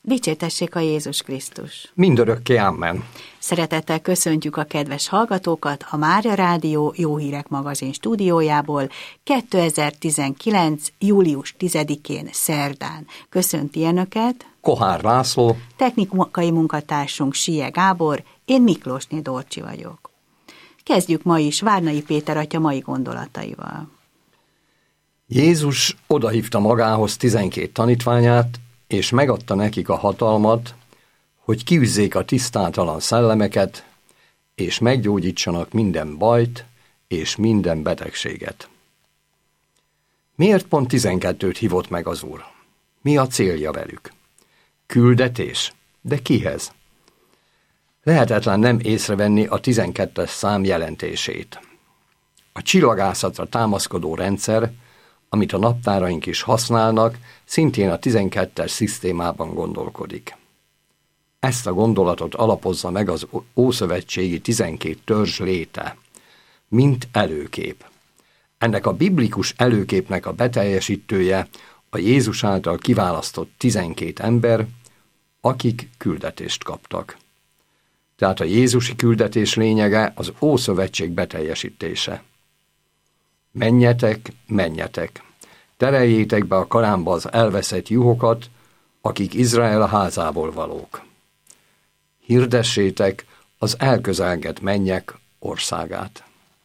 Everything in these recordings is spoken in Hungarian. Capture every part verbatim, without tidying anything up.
Dicsértessék a Jézus Krisztus! Mindörökké amen! Szeretettel köszöntjük a kedves hallgatókat a Mária Rádió Jó Hírek magazin stúdiójából kétezer-tizenkilenc. július tizedikén szerdán. Köszönti Önöket Kohár László, technikai munkatársunk Sie Gábor, én Miklósné Dorcsi vagyok. Kezdjük ma is Várnai Péter atya mai gondolataival. Jézus odahívta magához tizenkét tanítványát, és megadta nekik a hatalmat, hogy kiűzzék a tisztátalan szellemeket, és meggyógyítsanak minden bajt és minden betegséget. Miért pont tizenkettőt hívott meg az Úr? Mi a célja velük? Küldetés? De kihez? Lehetetlen nem észrevenni a tizenkettes szám jelentését. A csillagászatra támaszkodó rendszer, amit a naptáraink is használnak, szintén a tizenkettes szisztémában gondolkodik. Ezt a gondolatot alapozza meg az ószövetségi tizenkét törzs léte, mint előkép. Ennek a biblikus előképnek a beteljesítője a Jézus által kiválasztott tizenkét ember, akik küldetést kaptak. Tehát a jézusi küldetés lényege az Ószövetség beteljesítése. Menjetek, menjetek! Tereljétek be a karámba az elveszett juhokat, akik Izrael házából valók. Hirdessétek az elközelgett mennyek országát.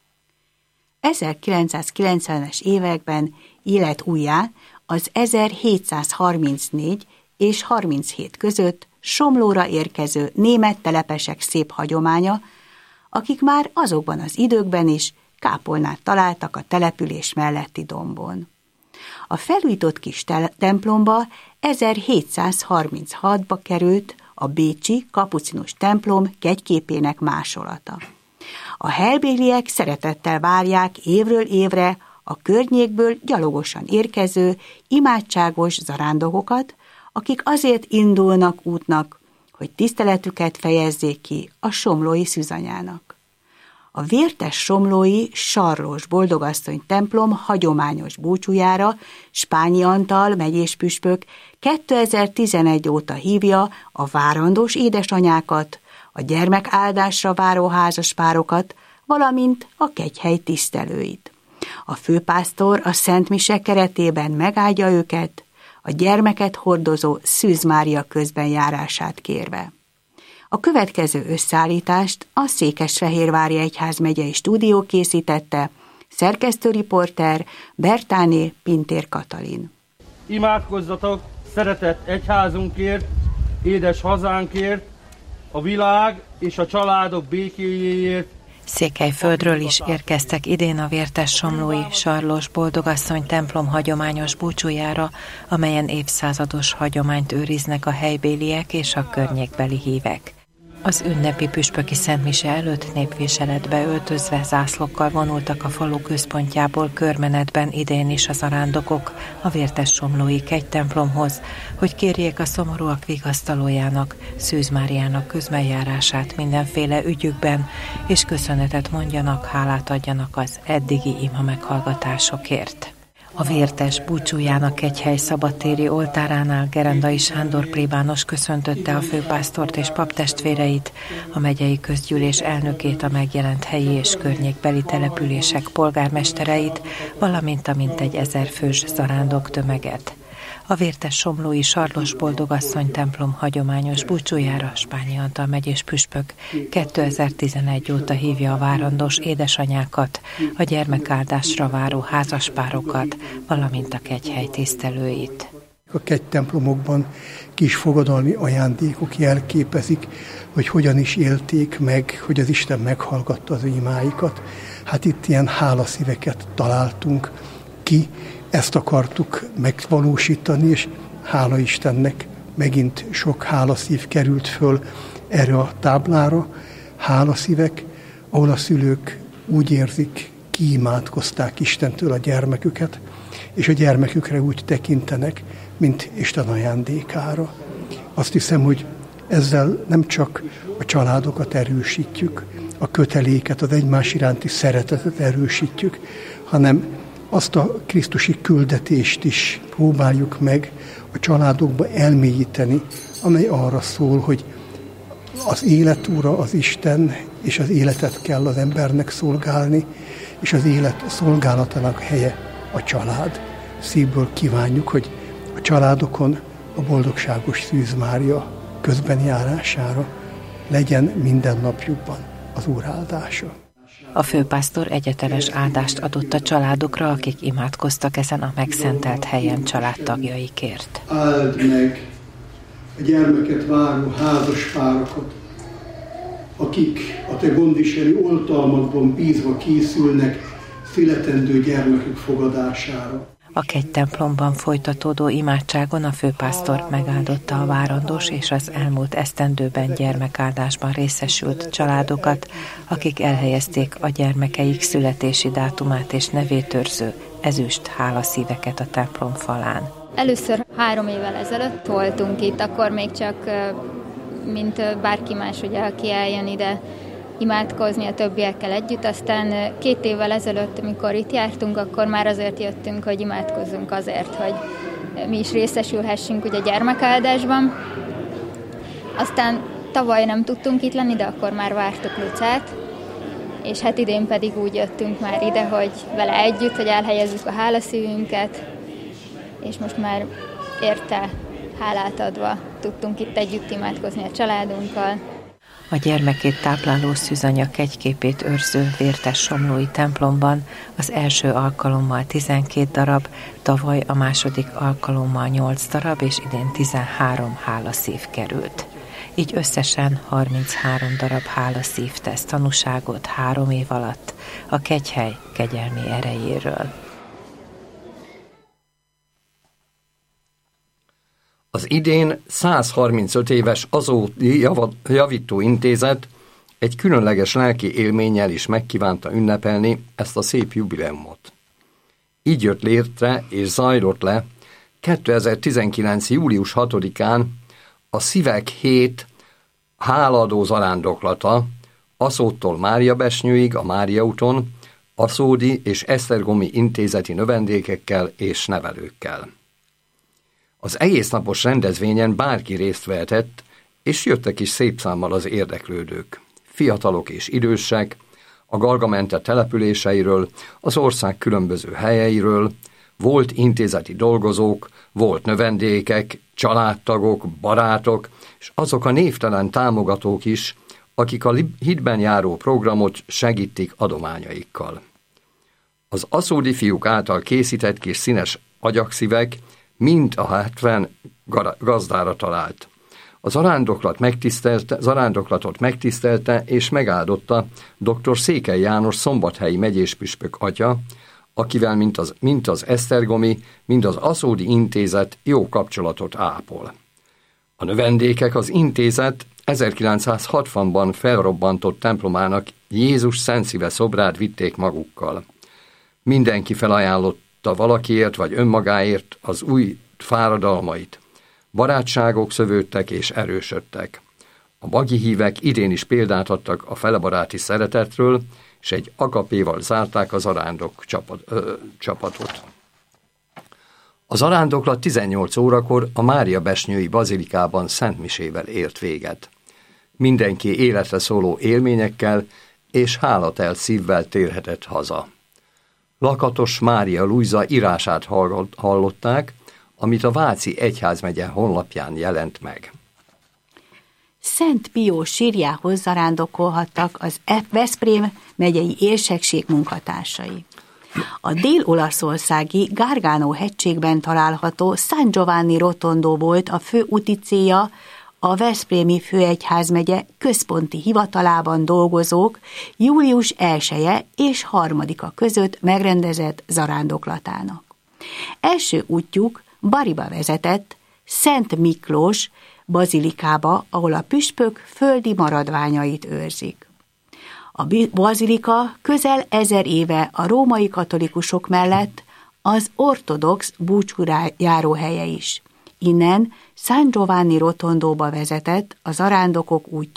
ezerkilencszázkilencvenes években élet újjá az ezerhétszázharmincnégy és harminchét között Somlóra érkező német telepesek szép hagyománya, akik már azokban az időkben is kápolnát találtak a település melletti dombon. A felújított kis templomba ezerhétszázharminchatba került a bécsi kapucinus templom kegyképének másolata. A helybéliek szeretettel várják évről évre a környékből gyalogosan érkező imádságos zarándokokat, akik azért indulnak útnak, hogy tiszteletüket fejezzék ki a somlói szűzanyának. A vértes somlói Sarlós Boldogasszony templom hagyományos búcsújára Spányi Antal megyés püspök kétezer-tizenegy óta hívja a várandós édesanyákat, a gyermekáldásra váró házaspárokat, valamint a kegyhely tisztelőit. A főpásztor a Szent Mise keretében megáldja őket, a gyermeket hordozó Szűz Mária közben járását kérve. A következő összeállítást a Székesfehérvári Egyházmegyei Stúdió készítette, szerkesztőriporter Bertáné Pintér Katalin. Imádkozzatok szeretett egyházunkért, édes hazánkért, a világ és a családok békéjéért. Székelyföldről is érkeztek idén a vértes somlói Sarlós Boldogasszony templom hagyományos búcsújára, amelyen évszázados hagyományt őriznek a helybéliek és a környékbeli hívek. Az ünnepi püspöki szentmise előtt népviseletbe öltözve zászlókkal vonultak a falu központjából körmenetben idén is a zarándokok a vértes somlói kegytemplomhoz, hogy kérjék a szomorúak vigasztalójának, Szűz Máriának közbenjárását mindenféle ügyükben, és köszönetet mondjanak, hálát adjanak az eddigi ima meghallgatásokért. A vértes búcsújának kegyhely szabadtéri oltáránál Gerendai Sándor plébános köszöntötte a főpásztort és paptestvéreit, a megyei közgyűlés elnökét, a megjelent helyi és környékbeli települések polgármestereit, valamint a mintegy ezer fős zarándok tömeget. A vértes somlói Sarlós Boldogasszony templom hagyományos búcsújára Spányi Antal megyés püspök kétezer-tizenegy óta hívja a várandós édesanyákat, a gyermekáldásra váró házaspárokat, valamint a kegyhely tisztelőit. A kegytemplomokban kis fogadalmi ajándékok jelképezik, hogy hogyan is élték meg, hogy az Isten meghallgatta az imáikat. Hát itt ilyen hálaszíveket találtunk ki, ezt akartuk megvalósítani, és hála Istennek megint sok hálaszív került föl erre a táblára. Hálaszívek, ahol a szülők úgy érzik, kiimádkozták Istentől a gyermeküket, és a gyermekükre úgy tekintenek, mint Isten ajándékára. Azt hiszem, hogy ezzel nem csak a családokat erősítjük, a köteléket, az egymás iránti szeretetet erősítjük, hanem azt a krisztusi küldetést is próbáljuk meg a családokba elmélyíteni, amely arra szól, hogy az élet ura az Isten, és az életet kell az embernek szolgálni, és az élet szolgálatának helye a család. Szívből kívánjuk, hogy a családokon a boldogságos Szűz Mária közbenjárására legyen minden napjukban az Úr áldása. A főpásztor egyetemes áldást adott a családokra, akik imádkoztak ezen a megszentelt helyen családtagjaikért. Áld meg a gyermeket váró házaspárokat, akik a te gondviseli oltalmadban bízva készülnek születendő gyermekük fogadására. A kegytemplomban folytatódó imádságon a főpásztor megáldotta a várandós és az elmúlt esztendőben gyermekáldásban részesült családokat, akik elhelyezték a gyermekeik születési dátumát és nevét őrző ezüst hálaszíveket a templom falán. Először három évvel ezelőtt voltunk itt, akkor még csak, mint bárki más, ugye, aki eljön ide imádkozni a többiekkel együtt. Aztán két évvel ezelőtt, amikor itt jártunk, akkor már azért jöttünk, hogy imádkozzunk azért, hogy mi is részesülhessünk ugye gyermekáldásban. Aztán tavaly nem tudtunk itt lenni, de akkor már vártuk Lucát, és hát idén pedig úgy jöttünk már ide, hogy vele együtt, hogy elhelyezzük a hálaszívünket, és most már érte hálát adva tudtunk itt együtt imádkozni a családunkkal. A gyermekét tápláló szűzanya kegyképét őrző vértes somlói templomban az első alkalommal tizenkét darab, tavaly a második alkalommal nyolc darab, és idén tizenhárom hálaszív került. Így összesen harminchárom darab hálaszív tesz tanúságot három év alatt a kegyhely kegyelmi erejéről. Az idén száz harmincöt éves Azódi Javító Intézet egy különleges lelki élménnyel is megkívánta ünnepelni ezt a szép jubileumot. Így jött létre és zajlott le kétezer-tizenkilenc. július hatodikán a Szívek hét hálaadó zarándoklata Aszódtól Máriabesnyőig a Mária úton, aszódi és esztergomi intézeti növendékekkel és nevelőkkel. Az egésznapos rendezvényen bárki részt vehetett, és jöttek is szép számmal az érdeklődők. Fiatalok és idősek, a Gargamente településeiről, az ország különböző helyeiről, volt intézeti dolgozók, volt növendékek, családtagok, barátok, és azok a névtelen támogatók is, akik a hitben járó programot segítik adományaikkal. Az aszódi fiúk által készített kis színes agyakszívek mind a hetven gazdára talált. Az zarándoklat megtisztelte, zarándoklatot megtisztelte és megáldotta dr. Székely János szombathelyi megyéspüspök atya, akivel mint az, mint az esztergomi, mind az aszódi intézet jó kapcsolatot ápol. A növendékek az intézet ezerkilencszázhatvanban felrobbantott templomának Jézus Szent Szíve szobrát vitték magukkal. Mindenki felajánlotta valakiért vagy önmagáért az új fáradalmait. Barátságok szövődtek és erősödtek. A bagi hívek idén is példát adtak a felebaráti szeretetről, és egy agapéval zárták a zarándok csapat, ö, csapatot. A zarándoklat tizennyolc órakor a Máriabesnyői bazilikában szentmisével ért véget. Mindenki életre szóló élményekkel és hálatelt szívvel térhetett haza. Lakatos Mária Lujza írását hallották, amit a Váci Egyházmegye honlapján jelent meg. Szent Pió sírjához zarándokolhattak az Veszprém megyei érsekség munkatársai. A dél-olaszországi Gargano hegységben található San Giovanni Rotondo volt a fő úti célja a Veszprémi Főegyházmegye központi hivatalában dolgozók július elseje és harmadika között megrendezett zarándoklatának. Első útjuk Bariba vezetett, Szent Miklós bazilikába, ahol a püspök földi maradványait őrzik. A bazilika közel ezer éve a római katolikusok mellett az ortodox búcsújáróhelye is. Innen San Giovanni Rotondóba vezetett a zarándokok útja,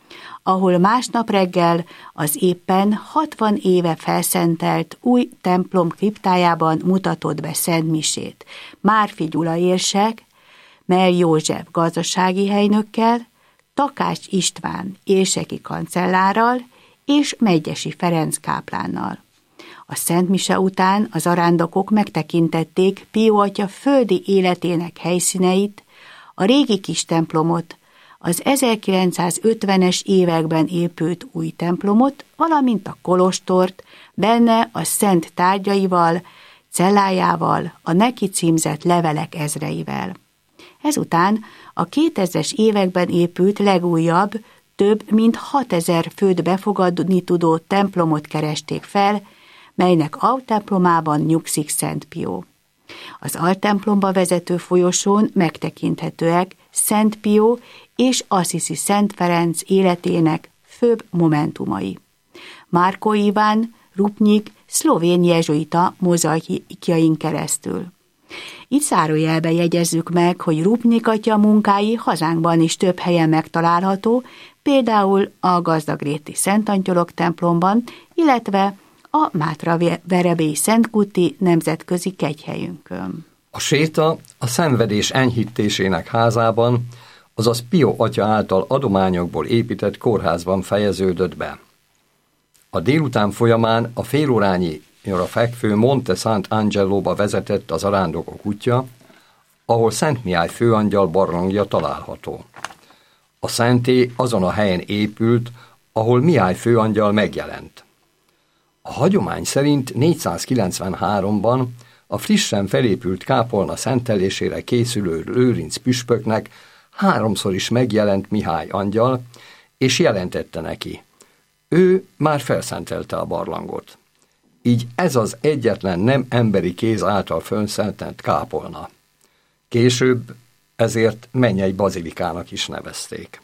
ahol másnap reggel az éppen hatvan éve felszentelt új templom kriptájában mutatott be szentmisét Márfi Gyula érsek, Mell József gazdasági helynökkel, Takács István érseki kancellárral és Megyesi Ferenc káplánnal. A szentmise után az arándokok megtekintették Pio atya földi életének helyszíneit, a régi kis templomot, az ezerkilencszázötvenes években épült új templomot, valamint a kolostort, benne a szent tárgyaival, cellájával, a neki címzett levelek ezreivel. Ezután a kétezres években épült legújabb, több mint hatezer főt befogadni tudó templomot keresték fel, melynek altemplomában nyugszik Szent Pio. Az altemplomba vezető folyosón megtekinthetőek Szent Pio és Assisi Szent Ferenc életének főbb momentumai. Márko Iván, Rupnik, szlovén jezsuita mozaikjain keresztül. Itt zárójelbe jegyezzük meg, hogy Rupnik atya munkái hazánkban is több helyen megtalálható, például a gazdagréti Szent Angyalok templomban, illetve a Mátra-verebélyi Szentkuti nemzetközi kegyhelyünkön. A séta a szenvedés enyhítésének házában, azaz Pio atya által adományokból épített kórházban fejeződött be. A délután folyamán a félórányira fekvő Monte Sant'Angelóba vezetett az arándokok útja, ahol Szent Mihály főangyal barlangja található. A szentély azon a helyen épült, ahol Mihály főangyal megjelent. A hagyomány szerint négyszázkilencvenháromban a frissen felépült kápolna szentelésére készülő Lőrinc püspöknek háromszor is megjelent Mihály angyal, és jelentette neki. Ő már felszentelte a barlangot. Így ez az egyetlen nem emberi kéz által fönszentelt kápolna. Később ezért mennyei bazilikának is nevezték.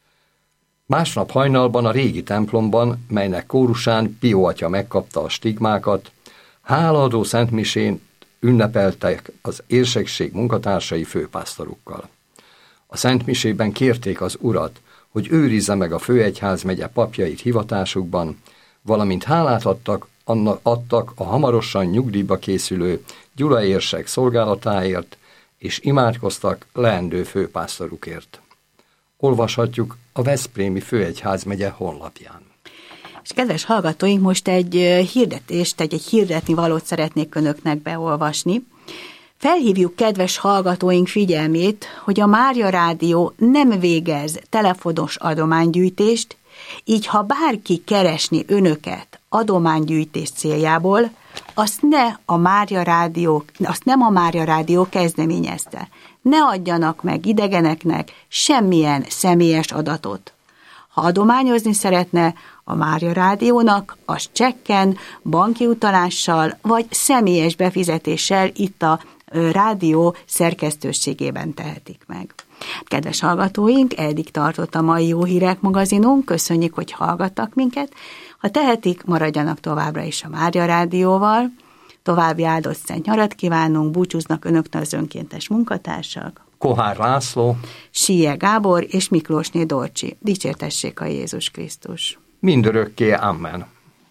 Másnap hajnalban a régi templomban, melynek kórusán Pio atya megkapta a stigmákat, hálaadó szentmisén ünnepeltek az érsekség munkatársai főpásztorukkal. A szentmisében kérték az urat, hogy őrizze meg a főegyházmegye papjait hivatásukban, valamint hálát adtak, annak adtak a hamarosan nyugdíjba készülő Gyula érsek szolgálatáért, és imádkoztak leendő főpásztorukért. Olvashatjuk a Veszprémi Főegyházmegye honlapján. És kedves hallgatóink, most egy hirdetést, egy, egy hirdetni valót szeretnék önöknek beolvasni. Felhívjuk kedves hallgatóink figyelmét, hogy a Mária Rádió nem végez telefonos adománygyűjtést, így ha bárki keresni önöket adománygyűjtés céljából, azt, ne a Mária Rádió, azt nem a Mária Rádió kezdeményezte. Ne adjanak meg idegeneknek semmilyen személyes adatot. Ha adományozni szeretne a Mária Rádiónak, az csekken, banki utalással vagy személyes befizetéssel itt a rádió szerkesztőségében tehetik meg. Kedves hallgatóink, eddig tartott a mai Jó Hírek magazinunk, köszönjük, hogy hallgattak minket. Ha tehetik, maradjanak továbbra is a Mária Rádióval. További áldott szent nyarat kívánunk, búcsúznak önöknek az önkéntes munkatársak. Kohár László, Síje Gábor és Miklósné Dorcsi. Dicsértessék a Jézus Krisztus. Mindörökké, amen.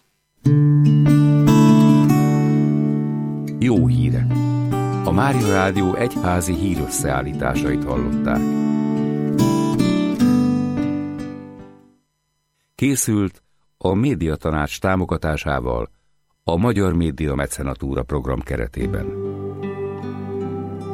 Jó hírek. A Mária Rádió egyházi hírösszeállításait hallották. Készült a Médiatanács támogatásával a Magyar Média Mecenatúra program keretében.